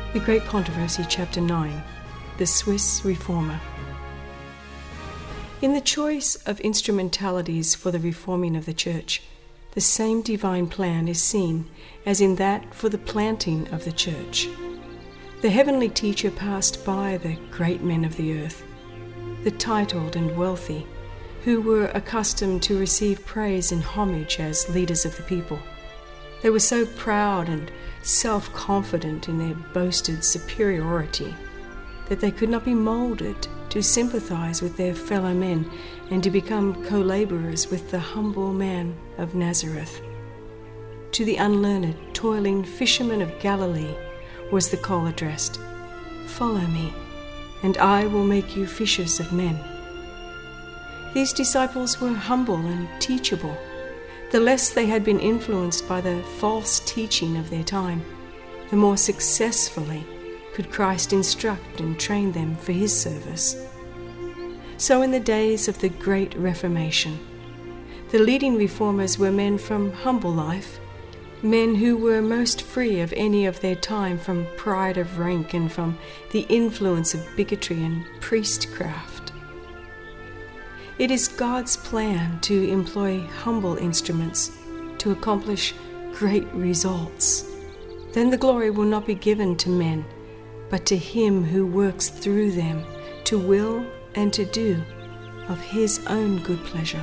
The Great Controversy, Chapter 9, The Swiss Reformer. In the choice of instrumentalities for the reforming of the Church, the same divine plan is seen as in that for the planting of the Church. The heavenly teacher passed by the great men of the earth, the titled and wealthy, who were accustomed to receive praise and homage as leaders of the people. They were so proud and self-confident in their boasted superiority that they could not be molded to sympathize with their fellow men and to become co-laborers with the humble man of Nazareth. To the unlearned, toiling fishermen of Galilee was the call addressed, "Follow me, and I will make you fishers of men." These disciples were humble and teachable. The less they had been influenced by the false teaching of their time, the more successfully could Christ instruct and train them for his service. So in the days of the Great Reformation, the leading reformers were men from humble life, men who were most free of any of their time from pride of rank and from the influence of bigotry and priestcraft. It is God's plan to employ humble instruments to accomplish great results. Then the glory will not be given to men, but to him who works through them to will and to do of his own good pleasure.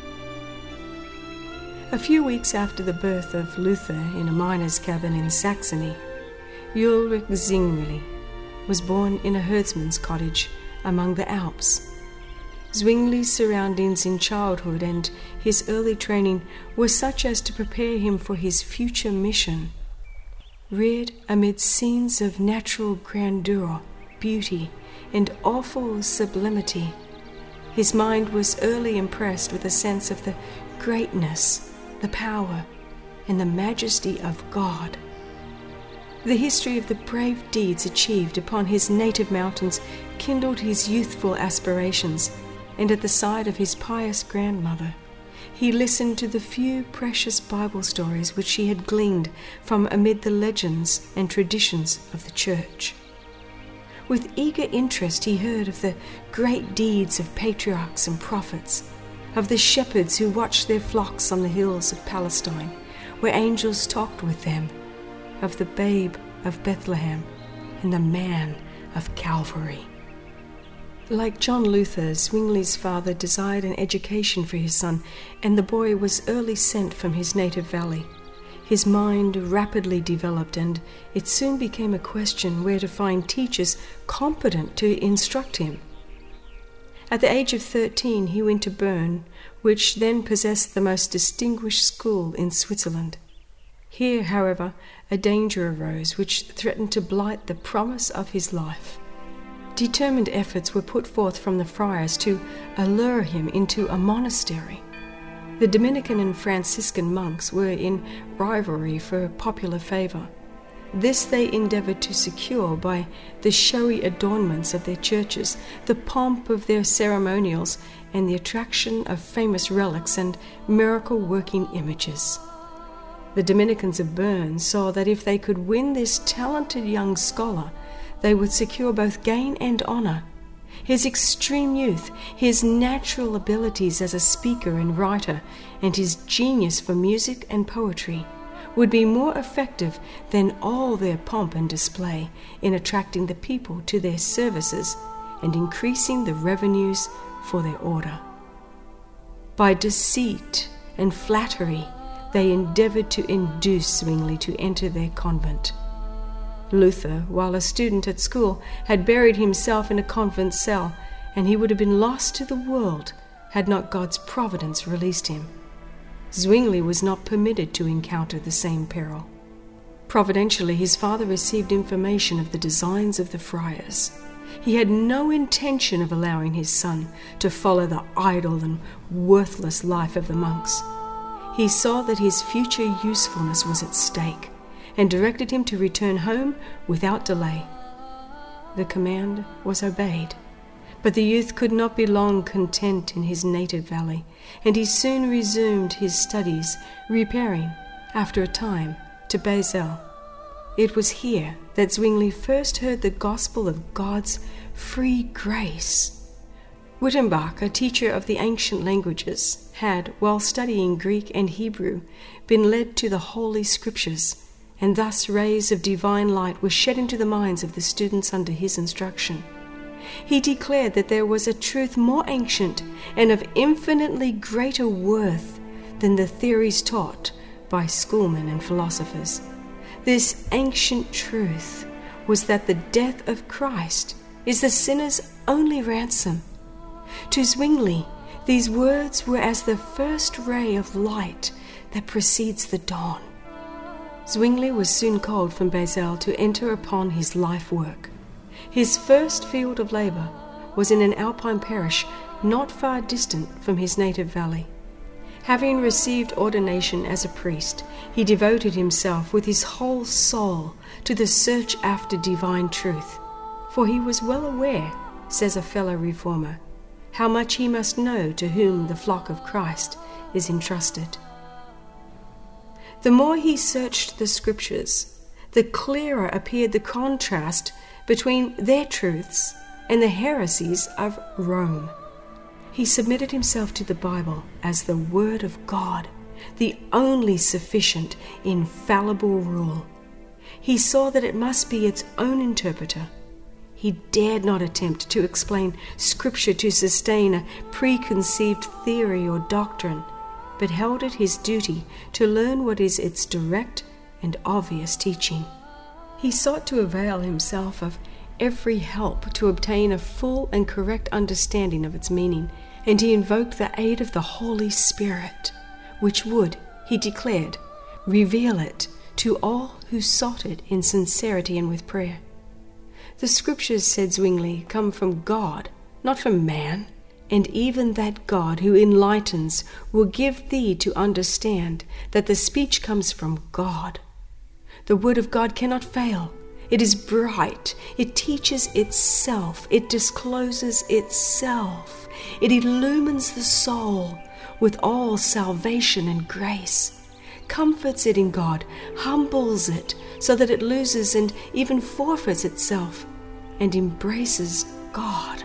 A few weeks after the birth of Luther in a miner's cabin in Saxony, Ulrich Zwingli was born in a herdsman's cottage among the Alps. Zwingli's surroundings in childhood and his early training were such as to prepare him for his future mission. Reared amid scenes of natural grandeur, beauty, and awful sublimity, his mind was early impressed with a sense of the greatness, the power, and the majesty of God. The history of the brave deeds achieved upon his native mountains kindled his youthful aspirations, and at the side of his pious grandmother, he listened to the few precious Bible stories which she had gleaned from amid the legends and traditions of the Church. With eager interest he heard of the great deeds of patriarchs and prophets, of the shepherds who watched their flocks on the hills of Palestine, where angels talked with them, of the babe of Bethlehem and the man of Calvary. Like John Luther, Zwingli's father desired an education for his son, and the boy was early sent from his native valley. His mind rapidly developed, and it soon became a question where to find teachers competent to instruct him. At the age of 13, he went to Bern, which then possessed the most distinguished school in Switzerland. Here, however, a danger arose which threatened to blight the promise of his life. Determined efforts were put forth from the friars to allure him into a monastery. The Dominican and Franciscan monks were in rivalry for popular favor. This they endeavored to secure by the showy adornments of their churches, the pomp of their ceremonials, and the attraction of famous relics and miracle-working images. The Dominicans of Bern saw that if they could win this talented young scholar, they would secure both gain and honor. His extreme youth, his natural abilities as a speaker and writer, and his genius for music and poetry would be more effective than all their pomp and display in attracting the people to their services and increasing the revenues for their order. By deceit and flattery, they endeavored to induce Zwingli to enter their convent. Luther, while a student at school, had buried himself in a convent cell, and he would have been lost to the world had not God's providence released him. Zwingli was not permitted to encounter the same peril. Providentially, his father received information of the designs of the friars. He had no intention of allowing his son to follow the idle and worthless life of the monks. He saw that his future usefulness was at stake, and directed him to return home without delay. The command was obeyed, but the youth could not be long content in his native valley, and he soon resumed his studies, repairing, after a time, to Basel. It was here that Zwingli first heard the gospel of God's free grace. Wittenbach, a teacher of the ancient languages, had, while studying Greek and Hebrew, been led to the Holy Scriptures, and thus rays of divine light were shed into the minds of the students under his instruction. He declared that there was a truth more ancient and of infinitely greater worth than the theories taught by schoolmen and philosophers. This ancient truth was that the death of Christ is the sinner's only ransom. To Zwingli, these words were as the first ray of light that precedes the dawn. Zwingli was soon called from Basel to enter upon his life work. His first field of labor was in an alpine parish not far distant from his native valley. Having received ordination as a priest, he devoted himself with his whole soul to the search after divine truth, for he was well aware, says a fellow reformer, how much he must know to whom the flock of Christ is entrusted. The more he searched the Scriptures, the clearer appeared the contrast between their truths and the heresies of Rome. He submitted himself to the Bible as the Word of God, the only sufficient, infallible rule. He saw that it must be its own interpreter. He dared not attempt to explain Scripture to sustain a preconceived theory or doctrine, but held it his duty to learn what is its direct and obvious teaching. He sought to avail himself of every help to obtain a full and correct understanding of its meaning, and he invoked the aid of the Holy Spirit, which would, he declared, reveal it to all who sought it in sincerity and with prayer. The Scriptures, said Zwingli, come from God, not from man, and even that God who enlightens will give thee to understand that the speech comes from God. The Word of God cannot fail. It is bright. It teaches itself. It discloses itself. It illumines the soul with all salvation and grace, comforts it in God, humbles it so that it loses and even forfeits itself, and embraces God.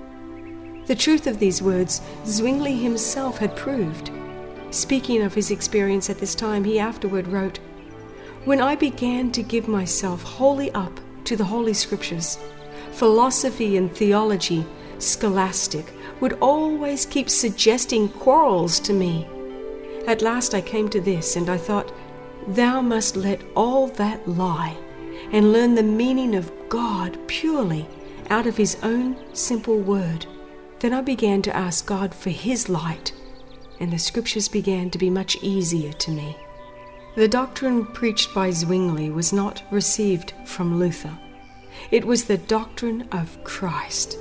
The truth of these words Zwingli himself had proved. Speaking of his experience at this time, he afterward wrote, "When I began to give myself wholly up to the Holy Scriptures, philosophy and theology, scholastic, would always keep suggesting quarrels to me. At last I came to this, and I thought, thou must let all that lie, and learn the meaning of God purely out of his own simple word. Then I began to ask God for his light, and the Scriptures began to be much easier to me." The doctrine preached by Zwingli was not received from Luther. It was the doctrine of Christ.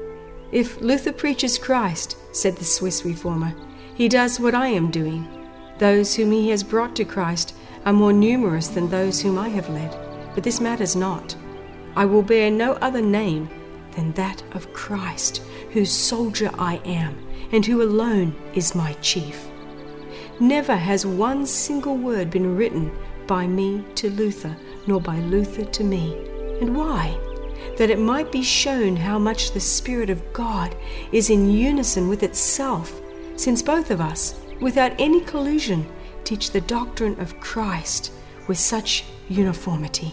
"If Luther preaches Christ," said the Swiss reformer, "he does what I am doing. Those whom he has brought to Christ are more numerous than those whom I have led, but this matters not. I will bear no other name than that of Christ, whose soldier I am, and who alone is my chief. Never has one single word been written by me to Luther, nor by Luther to me. And why? That it might be shown how much the Spirit of God is in unison with itself, since both of us, without any collusion, teach the doctrine of Christ with such uniformity."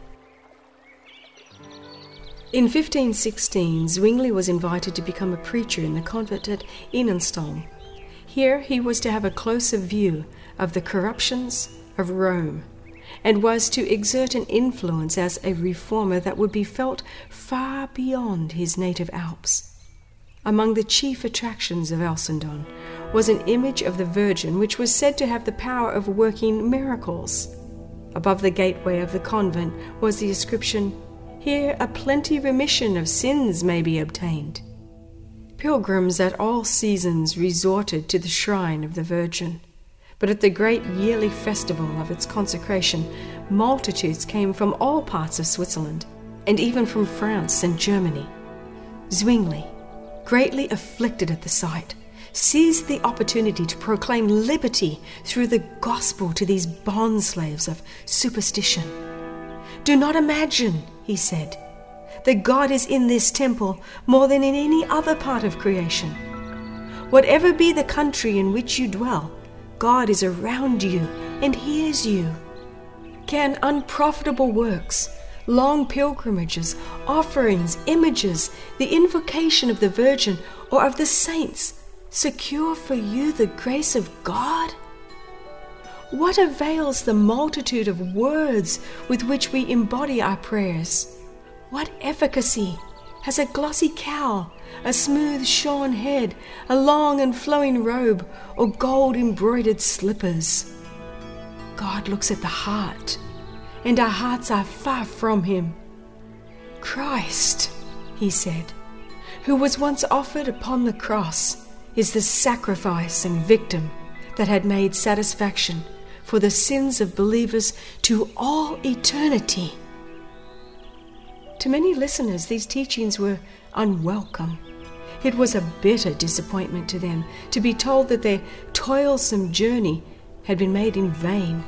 In 1516, Zwingli was invited to become a preacher in the convent at Innenstolm. Here he was to have a closer view of the corruptions of Rome, and was to exert an influence as a reformer that would be felt far beyond his native Alps. Among the chief attractions of Elsendon was an image of the Virgin which was said to have the power of working miracles. Above the gateway of the convent was the inscription, "Here a plenty remission of sins may be obtained." Pilgrims at all seasons resorted to the shrine of the Virgin, but at the great yearly festival of its consecration, multitudes came from all parts of Switzerland, and even from France and Germany. Zwingli, greatly afflicted at the sight, seized the opportunity to proclaim liberty through the gospel to these bondslaves of superstition. Do not imagine, he said, that God is in this temple more than in any other part of creation. Whatever be the country in which you dwell, God is around you and hears you. Can unprofitable works, long pilgrimages, offerings, images, the invocation of the Virgin or of the saints secure for you the grace of God? What avails the multitude of words with which we embody our prayers? What efficacy has a glossy cowl, a smooth shorn head, a long and flowing robe, or gold-embroidered slippers? God looks at the heart, and our hearts are far from him. Christ, he said, who was once offered upon the cross, is the sacrifice and victim that had made satisfaction for the sins of believers to all eternity. To many listeners, these teachings were unwelcome. It was a bitter disappointment to them to be told that their toilsome journey had been made in vain.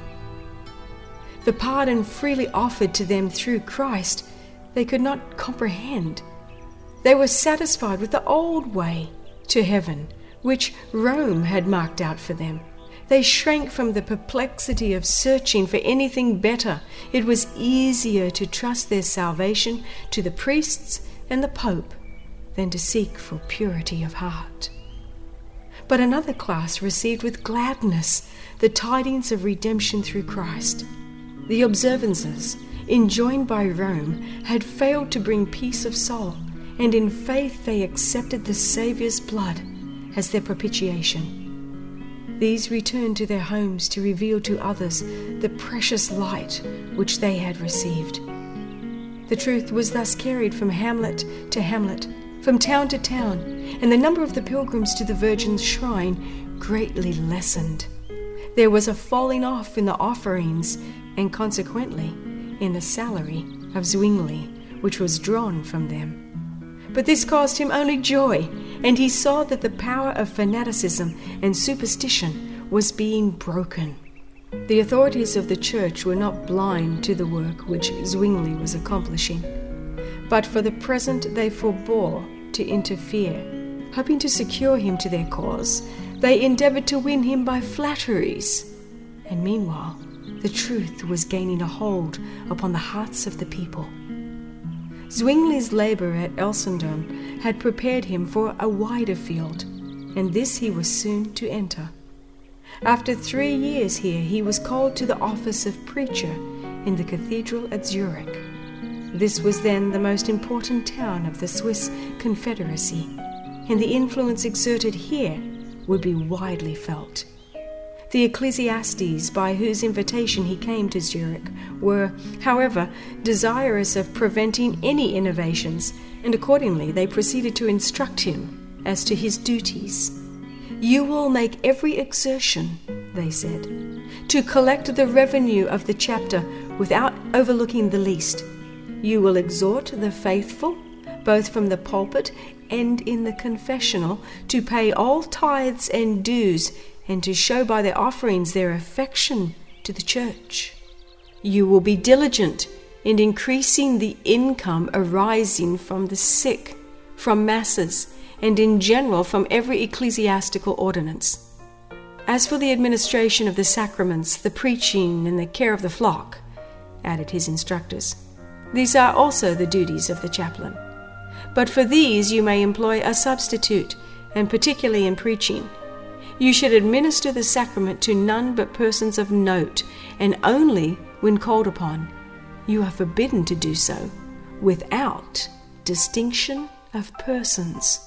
The pardon freely offered to them through Christ they could not comprehend. They were satisfied with the old way to heaven, which Rome had marked out for them. They shrank from the perplexity of searching for anything better. It was easier to trust their salvation to the priests and the Pope than to seek for purity of heart. But another class received with gladness the tidings of redemption through Christ. The observances enjoined by Rome had failed to bring peace of soul, and in faith they accepted the Saviour's blood as their propitiation. These returned to their homes to reveal to others the precious light which they had received. The truth was thus carried from hamlet to hamlet, from town to town, and the number of the pilgrims to the Virgin's shrine greatly lessened. There was a falling off in the offerings, and consequently in the salary of Zwingli, which was drawn from them. But this caused him only joy, and he saw that the power of fanaticism and superstition was being broken. The authorities of the church were not blind to the work which Zwingli was accomplishing, but for the present they forbore to interfere. Hoping to secure him to their cause, they endeavored to win him by flatteries, and meanwhile the truth was gaining a hold upon the hearts of the people. Zwingli's labor at Elsendon had prepared him for a wider field, and this he was soon to enter. After 3 years here, he was called to the office of preacher in the cathedral at Zurich. This was then the most important town of the Swiss Confederacy, and the influence exerted here would be widely felt. The ecclesiastes by whose invitation he came to Zurich were, however, desirous of preventing any innovations, and accordingly they proceeded to instruct him as to his duties. You will make every exertion, they said, to collect the revenue of the chapter without overlooking the least. You will exhort the faithful, both from the pulpit and in the confessional, to pay all tithes and dues, and to show by their offerings their affection to the church. You will be diligent in increasing the income arising from the sick, from masses, and in general from every ecclesiastical ordinance. As for the administration of the sacraments, the preaching, and the care of the flock, added his instructors, these are also the duties of the chaplain. But for these you may employ a substitute, and particularly in preaching. You should administer the sacrament to none but persons of note, and only when called upon. You are forbidden to do so without distinction of persons.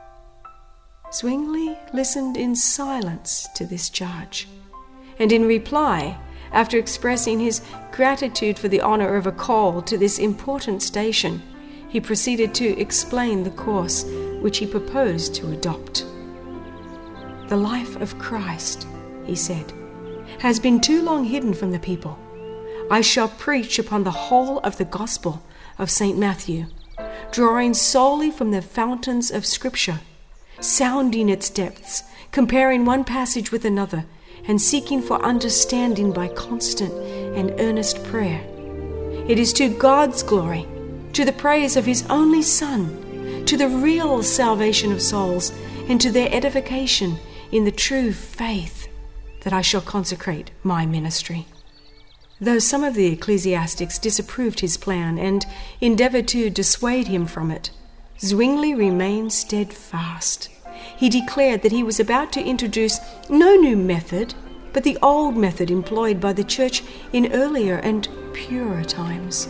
Zwingli listened in silence to this charge, and in reply, after expressing his gratitude for the honor of a call to this important station, he proceeded to explain the course which he proposed to adopt. The life of Christ, he said, has been too long hidden from the people. I shall preach upon the whole of the Gospel of St. Matthew, drawing solely from the fountains of Scripture, sounding its depths, comparing one passage with another, and seeking for understanding by constant and earnest prayer. It is to God's glory, to the praise of His only Son, to the real salvation of souls, and to their edification in the true faith, that I shall consecrate my ministry." Though some of the ecclesiastics disapproved his plan and endeavoured to dissuade him from it, Zwingli remained steadfast. He declared that he was about to introduce no new method, but the old method employed by the Church in earlier and purer times.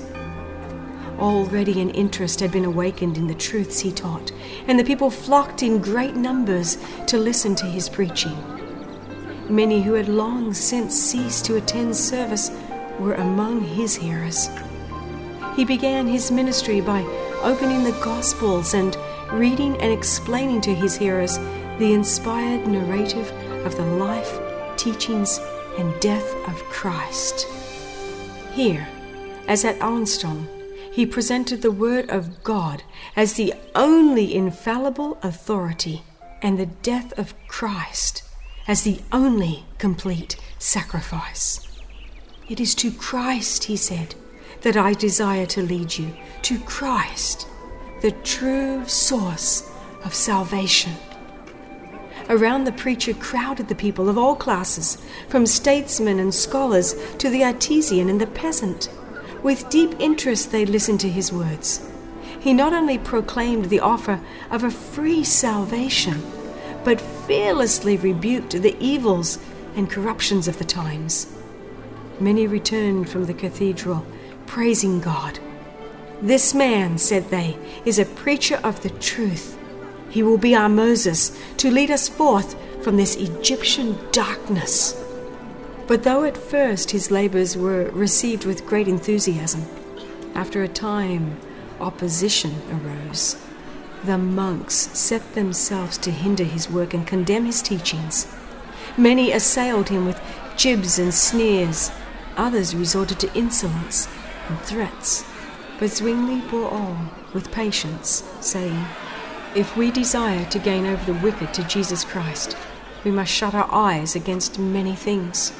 Already an interest had been awakened in the truths he taught, and the people flocked in great numbers to listen to his preaching. Many who had long since ceased to attend service were among his hearers. He began his ministry by opening the Gospels and reading and explaining to his hearers the inspired narrative of the life, teachings, and death of Christ. Here, as at Armstrong, he presented the Word of God as the only infallible authority, and the death of Christ as the only complete sacrifice. "It is to Christ," he said, "that I desire to lead you, to Christ, the true source of salvation." Around the preacher crowded the people of all classes, from statesmen and scholars to the artisan and the peasant. With deep interest they listened to his words. He not only proclaimed the offer of a free salvation, but fearlessly rebuked the evils and corruptions of the times. Many returned from the cathedral, praising God. "This man," said they, "is a preacher of the truth. He will be our Moses to lead us forth from this Egyptian darkness." But though at first his labors were received with great enthusiasm, after a time opposition arose. The monks set themselves to hinder his work and condemn his teachings. Many assailed him with jibes and sneers. Others resorted to insolence and threats. But Zwingli bore all with patience, saying, "If we desire to gain over the wicked to Jesus Christ, we must shut our eyes against many things."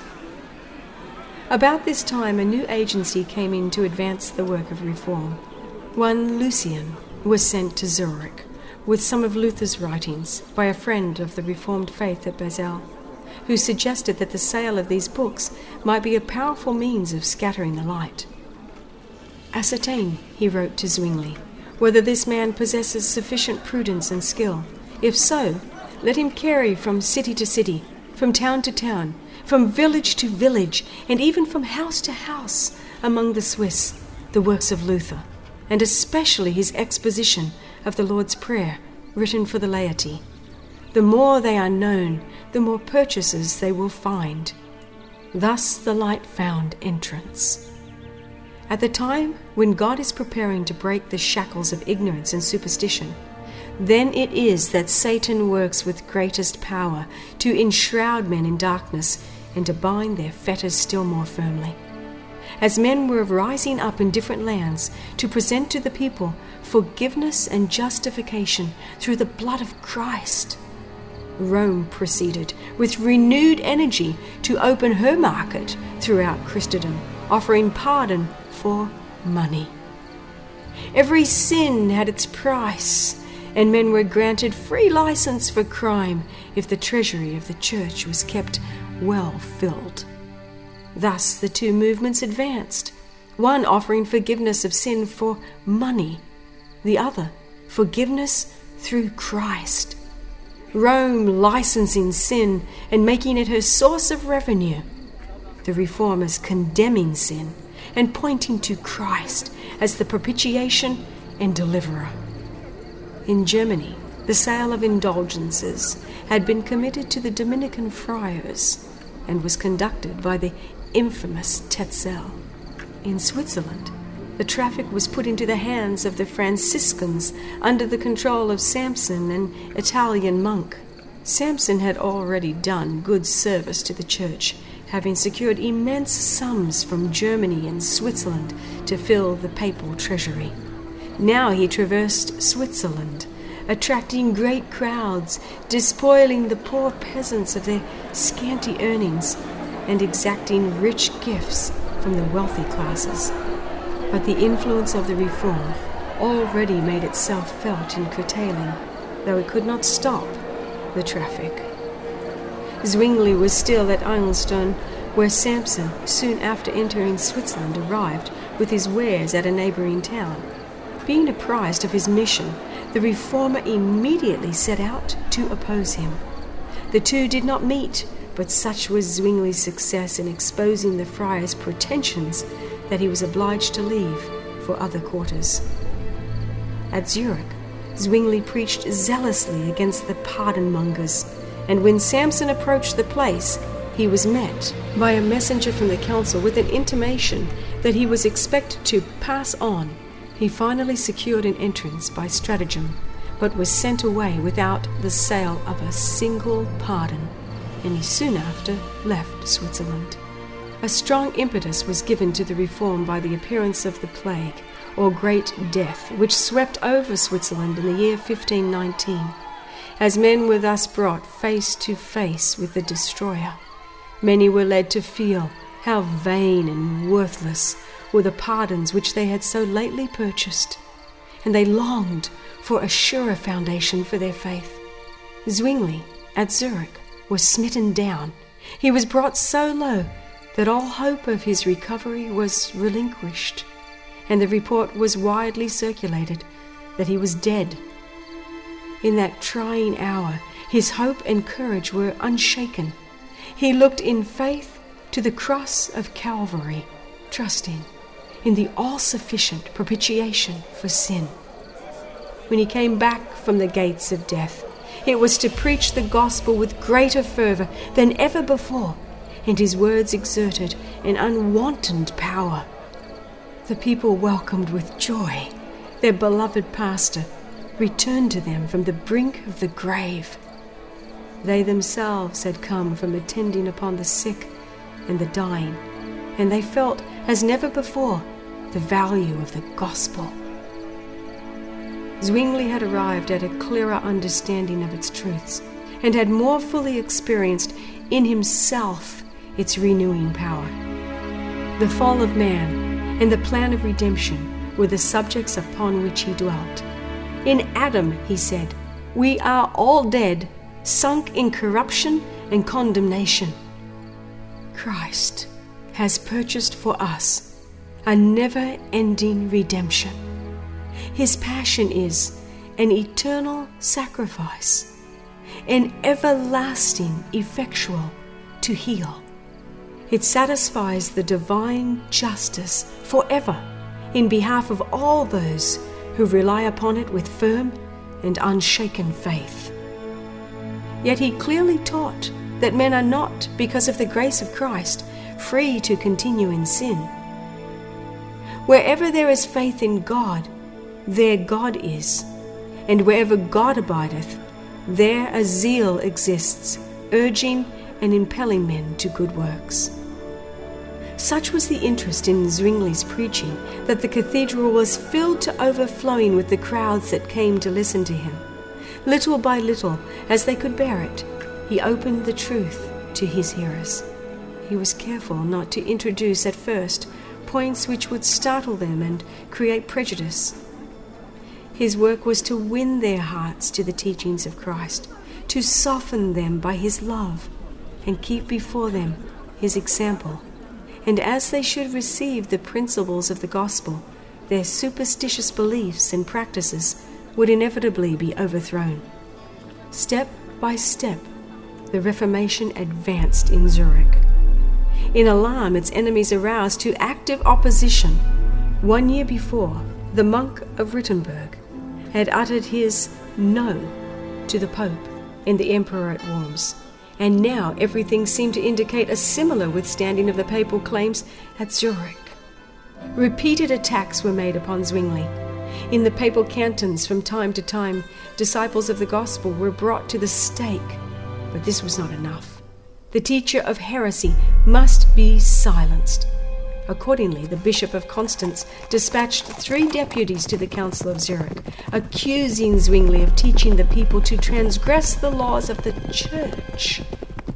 About this time, a new agency came in to advance the work of reform. One Lucian was sent to Zurich with some of Luther's writings by a friend of the Reformed faith at Basel, who suggested that the sale of these books might be a powerful means of scattering the light. "Ascertain," he wrote to Zwingli, "whether this man possesses sufficient prudence and skill. If so, let him carry from city to city, from town to town, from village to village, and even from house to house among the Swiss, the works of Luther, and especially his exposition of the Lord's Prayer, written for the laity. The more they are known, the more purchasers they will find." Thus the light found entrance. At the time when God is preparing to break the shackles of ignorance and superstition, then it is that Satan works with greatest power to enshroud men in darkness and to bind their fetters still more firmly. As men were rising up in different lands to present to the people forgiveness and justification through the blood of Christ, Rome proceeded with renewed energy to open her market throughout Christendom, offering pardon for money. Every sin had its price, and men were granted free license for crime if the treasury of the church was kept well filled. Thus the two movements advanced, one offering forgiveness of sin for money, the other forgiveness through Christ. Rome licensing sin and making it her source of revenue, the reformers condemning sin and pointing to Christ as the propitiation and deliverer. In Germany, the sale of indulgences had been committed to the Dominican friars and was conducted by the infamous Tetzel. In Switzerland, the traffic was put into the hands of the Franciscans under the control of Samson, an Italian monk. Samson had already done good service to the church, having secured immense sums from Germany and Switzerland to fill the papal treasury. Now he traversed Switzerland, attracting great crowds, despoiling the poor peasants of their scanty earnings, and exacting rich gifts from the wealthy classes. But the influence of the reform already made itself felt in curtailing, though it could not stop, the traffic. Zwingli was still at Eilenstone, where Samson, soon after entering Switzerland, arrived with his wares at a neighbouring town. Being apprised of his mission, the reformer immediately set out to oppose him. The two did not meet, but such was Zwingli's success in exposing the friar's pretensions that he was obliged to leave for other quarters. At Zurich, Zwingli preached zealously against the pardon-mongers, and when Samson approached the place, he was met by a messenger from the council with an intimation that he was expected to pass on. He finally secured an entrance by stratagem, but was sent away without the sale of a single pardon, and he soon after left Switzerland. A strong impetus was given to the reform by the appearance of the plague, or Great Death, which swept over Switzerland in the year 1519. As men were thus brought face to face with the destroyer, many were led to feel how vain and worthless were the pardons which they had so lately purchased, and they longed for a surer foundation for their faith. Zwingli, at Zurich, was smitten down. He was brought so low that all hope of his recovery was relinquished, and the report was widely circulated that he was dead. In that trying hour, his hope and courage were unshaken. He looked in faith to the cross of Calvary, trusting in the all-sufficient propitiation for sin. When he came back from the gates of death, it was to preach the gospel with greater fervour than ever before, and his words exerted an unwonted power. The people welcomed with joy their beloved pastor, returned to them from the brink of the grave. They themselves had come from attending upon the sick and the dying, and they felt, as never before, the value of the gospel. Zwingli had arrived at a clearer understanding of its truths, and had more fully experienced in himself its renewing power. The fall of man and the plan of redemption were the subjects upon which he dwelt. In Adam, he said, we are all dead, sunk in corruption and condemnation. Christ has purchased for us a never-ending redemption. His passion is an eternal sacrifice, an everlasting effectual to heal. It satisfies the divine justice forever in behalf of all those who rely upon it with firm and unshaken faith. Yet he clearly taught that men are not, because of the grace of Christ, free to continue in sin. Wherever there is faith in God, there God is, and wherever God abideth, there a zeal exists, urging and impelling men to good works. Such was the interest in Zwingli's preaching that the cathedral was filled to overflowing with the crowds that came to listen to him. Little by little, as they could bear it, he opened the truth to his hearers. He was careful not to introduce at first points which would startle them and create prejudice. His work was to win their hearts to the teachings of Christ, to soften them by his love, and keep before them his example. And as they should receive the principles of the gospel, their superstitious beliefs and practices would inevitably be overthrown. Step by step, the Reformation advanced in Zurich. In alarm, its enemies aroused to active opposition. 1 year before, the monk of Wittenberg had uttered his no to the Pope and the Emperor at Worms, and now everything seemed to indicate a similar withstanding of the papal claims at Zurich. Repeated attacks were made upon Zwingli. In the papal cantons, from time to time, disciples of the gospel were brought to the stake, but this was not enough. The teacher of heresy must be silenced. Accordingly, the Bishop of Constance dispatched 3 deputies to the Council of Zurich, accusing Zwingli of teaching the people to transgress the laws of the Church,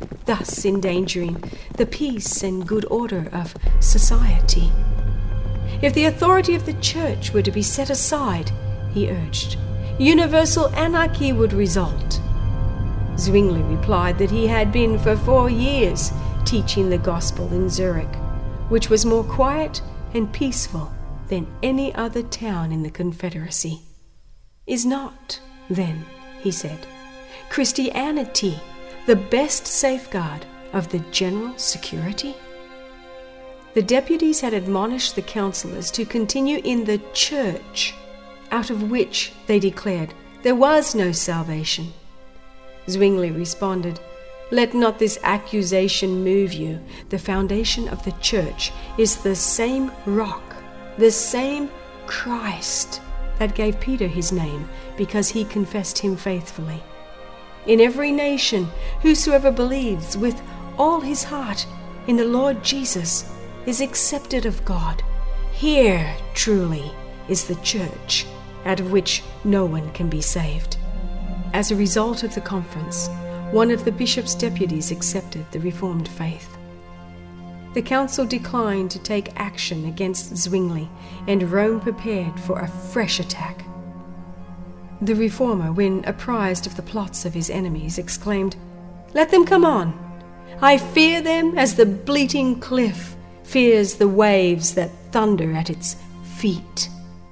thus endangering the peace and good order of society. If the authority of the church were to be set aside, he urged, universal anarchy would result. Zwingli replied that he had been for 4 years teaching the gospel in Zurich, which was more quiet and peaceful than any other town in the Confederacy. Is not, then, he said, Christianity the best safeguard of the general security? The deputies had admonished the councillors to continue in the church, out of which, they declared, there was no salvation. Zwingli responded, "Let not this accusation move you. The foundation of the church is the same rock, the same Christ that gave Peter his name because he confessed him faithfully. In every nation, whosoever believes with all his heart in the Lord Jesus is accepted of God. Here, truly, is the church, out of which no one can be saved." As a result of the conference, one of the bishop's deputies accepted the Reformed faith. The council declined to take action against Zwingli, and Rome prepared for a fresh attack. The reformer, when apprised of the plots of his enemies, exclaimed, "Let them come on! I fear them as the bleating cliff fears the waves that thunder at its feet."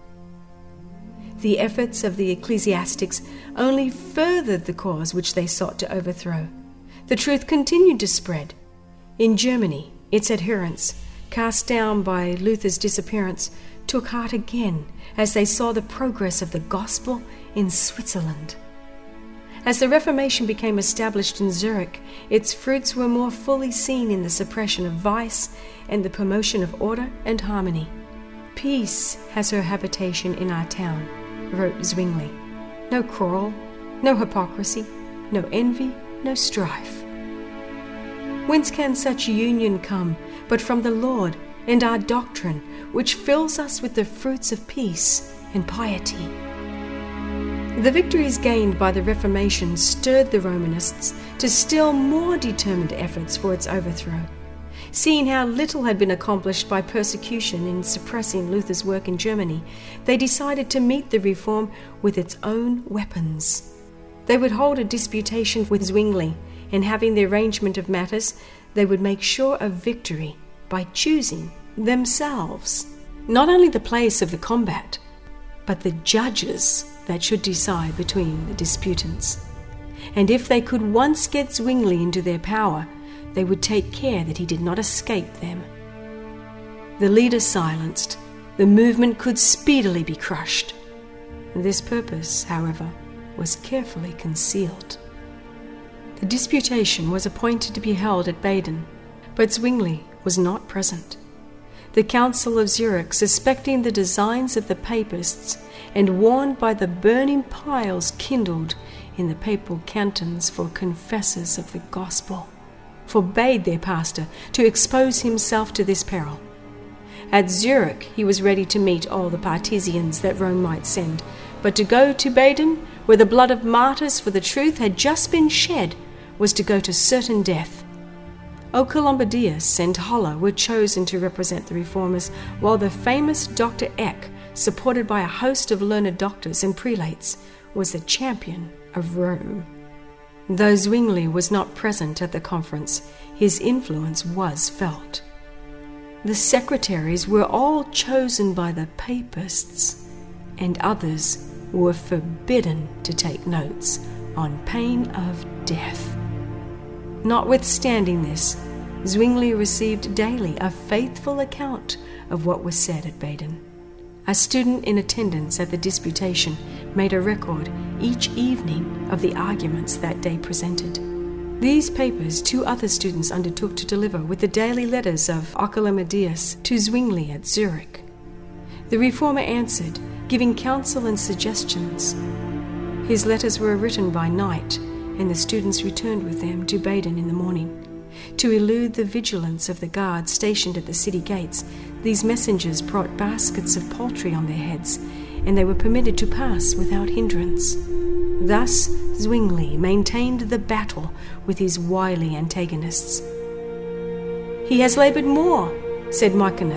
The efforts of the ecclesiastics only furthered the cause which they sought to overthrow. The truth continued to spread. In Germany, its adherents, cast down by Luther's disappearance, took heart again as they saw the progress of the gospel in Switzerland. As the Reformation became established in Zurich, its fruits were more fully seen in the suppression of vice and the promotion of order and harmony. "Peace has her habitation in our town," wrote Zwingli. "No quarrel, no hypocrisy, no envy, no strife. Whence can such union come but from the Lord and our doctrine, which fills us with the fruits of peace and piety?" The victories gained by the Reformation stirred the Romanists to still more determined efforts for its overthrow. Seeing how little had been accomplished by persecution in suppressing Luther's work in Germany, they decided to meet the reform with its own weapons. They would hold a disputation with Zwingli, and having the arrangement of matters, they would make sure of victory by choosing themselves not only the place of the combat, but the judges that should decide between the disputants. And if they could once get Zwingli into their power, they would take care that he did not escape them. The leader silenced, the movement could speedily be crushed. This purpose, however, was carefully concealed. The disputation was appointed to be held at Baden, but Zwingli was not present. The Council of Zurich, suspecting the designs of the papists and warned by the burning piles kindled in the papal cantons for confessors of the gospel, forbade their pastor to expose himself to this peril. At Zurich he was ready to meet all the partisans that Rome might send, but to go to Baden, where the blood of martyrs for the truth had just been shed, was to go to certain death. Oecolampadius and Haller were chosen to represent the reformers, while the famous Dr. Eck, supported by a host of learned doctors and prelates, was the champion of Rome. Though Zwingli was not present at the conference, his influence was felt. The secretaries were all chosen by the papists, and others were forbidden to take notes on pain of death. Notwithstanding this, Zwingli received daily a faithful account of what was said at Baden. A student in attendance at the disputation made a record each evening of the arguments that day presented. These papers 2 other students undertook to deliver with the daily letters of Oecolampadius to Zwingli at Zurich. The reformer answered, giving counsel and suggestions. His letters were written by night, and the students returned with them to Baden in the morning. To elude the vigilance of the guards stationed at the city gates, these messengers brought baskets of poultry on their heads, and they were permitted to pass without hindrance. Thus Zwingli maintained the battle with his wily antagonists. "He has laboured more," said Marcinus,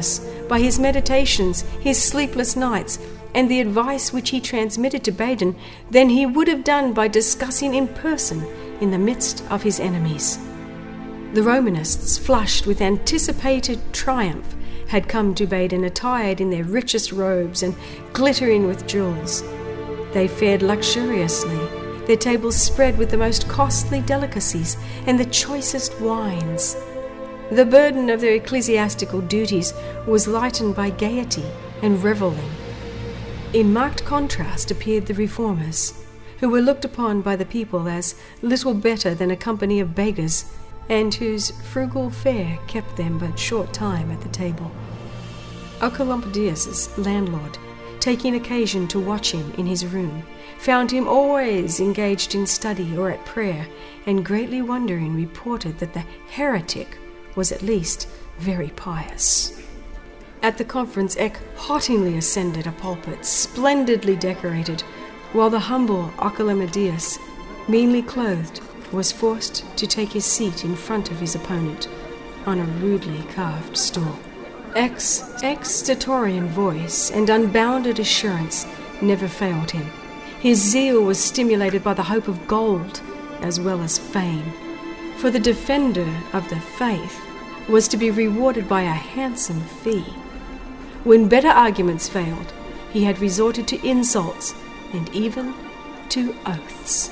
by his meditations, his sleepless nights, and the advice which he transmitted to Baden than he would have done by discussing in person in the midst of his enemies. The Romanists, flushed with anticipated triumph, had come to Baden attired in their richest robes and glittering with jewels. They fared luxuriously, their tables spread with the most costly delicacies and the choicest wines. The burden of their ecclesiastical duties was lightened by gaiety and revelling. In marked contrast appeared the reformers, who were looked upon by the people as little better than a company of beggars, and whose frugal fare kept them but short time at the table. Oecolampadius' landlord, taking occasion to watch him in his room, found him always engaged in study or at prayer, and greatly wondering reported that the heretic was at least very pious. At the conference, Eck haughtily ascended a pulpit splendidly decorated, while the humble Oecolampadius, meanly clothed, was forced to take his seat in front of his opponent on a rudely carved stool. Eck's stentorian voice and unbounded assurance never failed him. His zeal was stimulated by the hope of gold as well as fame, for the defender of the faith was to be rewarded by a handsome fee. When better arguments failed, he had resorted to insults and even to oaths.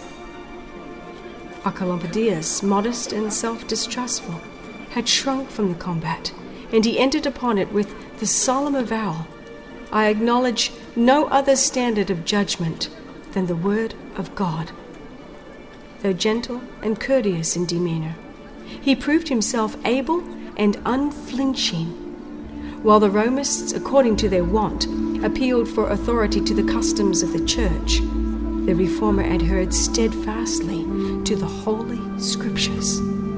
Oecolampadius, modest and self-distrustful, had shrunk from the combat, and he entered upon it with the solemn avowal, "I acknowledge no other standard of judgment than the word of God." Though gentle and courteous in demeanor, he proved himself able and unflinching. While the Romists, according to their wont, appealed for authority to the customs of the church, the reformer adhered steadfastly to the Holy Scriptures.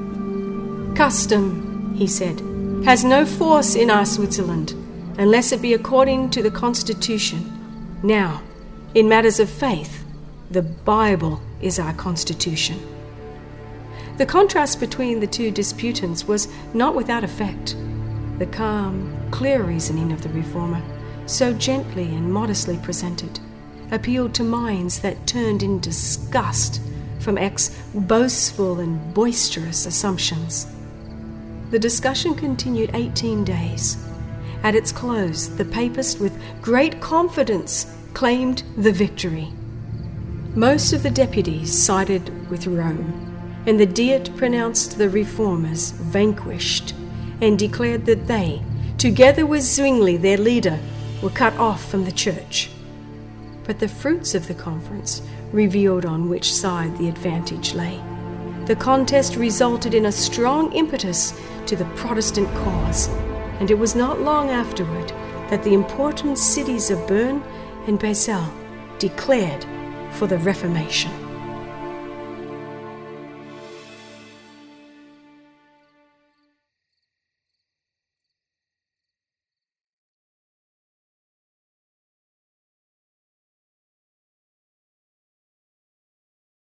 "Custom," he said, "has no force in our Switzerland, unless it be according to the Constitution. Now, in matters of faith, the Bible is our Constitution." The contrast between the two disputants was not without effect. The calm, clear reasoning of the reformer, so gently and modestly presented, appealed to minds that turned in disgust from Eck's boastful and boisterous assumptions. The discussion continued 18 days. At its close, the papist, with great confidence, claimed the victory. Most of the deputies sided with Rome, and the Diet pronounced the reformers vanquished and declared that they, together with Zwingli, their leader, were cut off from the church. But the fruits of the conference revealed on which side the advantage lay. The contest resulted in a strong impetus to the Protestant cause, and it was not long afterward that the important cities of Bern and Basel declared for the Reformation.